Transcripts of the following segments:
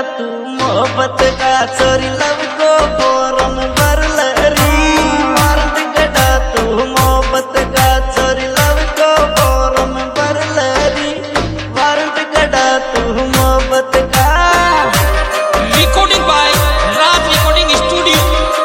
तू मोहब्बत का चोरी लव को फोरम भरल री वारंट कटा तू मोहब्बत का चोरी लव को फोरम भरल री वारंट कटा तू मोहब्बत का recording by Raj recording studio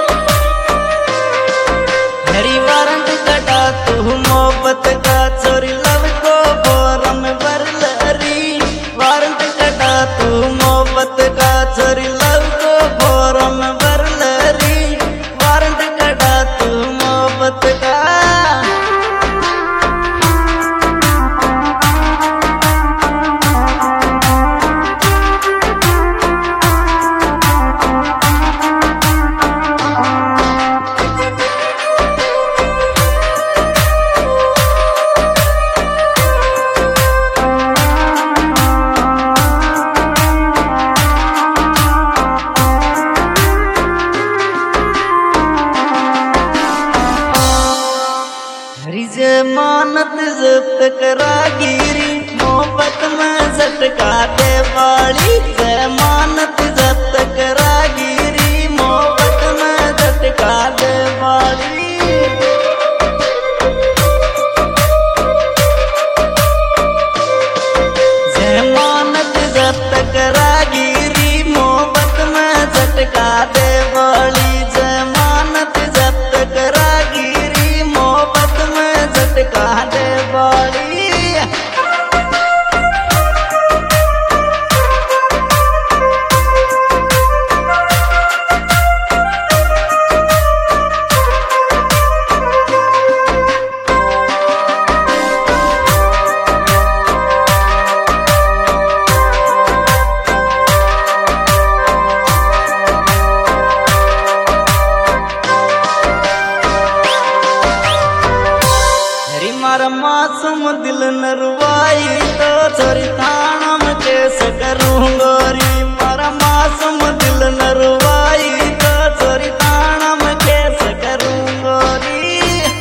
हरी वारंट कटा तू मोहब्बत का चोरी लव को फोरम भरल री वारंट कटा तू मोहब्बत का चोरी लव को फोरम भरल री वारंट कटा तू मोहब्बत का जमानत जब्त करागिरी मोहब्बत में झटका दे वाली जमानत जब्त करागिरी मोहब्बत में झटका दे वाली जमानत जब्त करागिरी मोहब्बत में झटका दे वाली जमानत जब्त करागिरी मोहब्बत में झटका दे वाली मारा मासूम दिल नरवाई तो चोरी थाना में कैसे करूं गोरी मारा मासूम दिल नरवाई तो चोरी थाना में कैसे करूं गोरी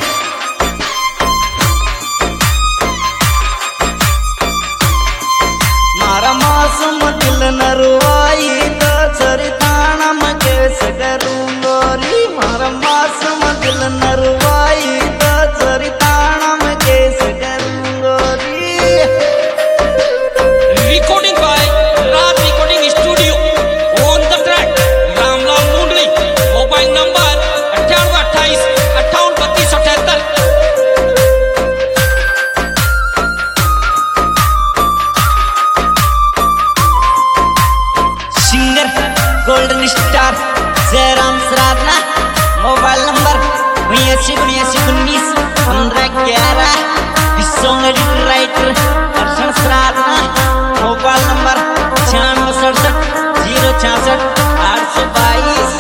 मारा मासूम दिल नरवाई तो चोरी थाना में कैसे करूं गोरी मारा मासूम दिल नरवाई तो चोरी थाना में कैसे करूं गोरी recording by Raj recording studio on the track Ramlal Mundli mobile number 9828 583278 singer golden star Jairam Saradana mobile number 82191511 song editor writer Arshan Saradana mobile number 9667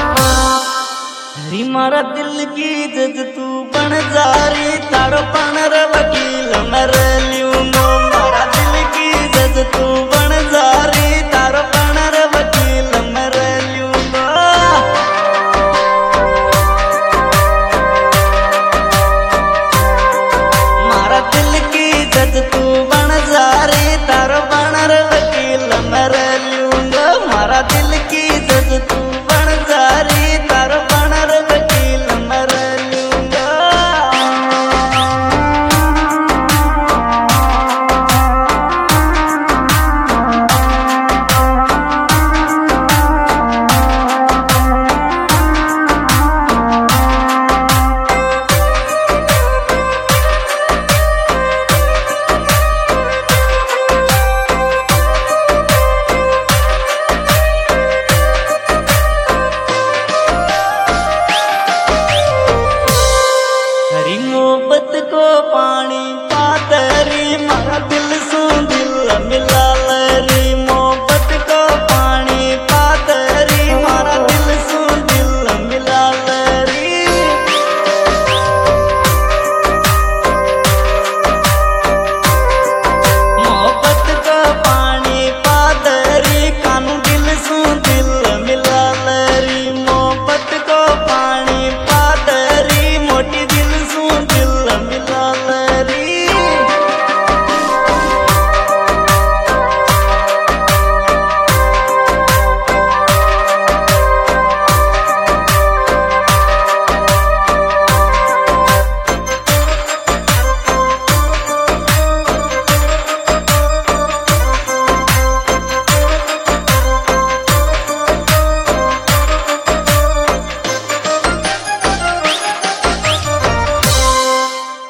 हरी मारा दिल की जज तू बन जारी ताड़ो पन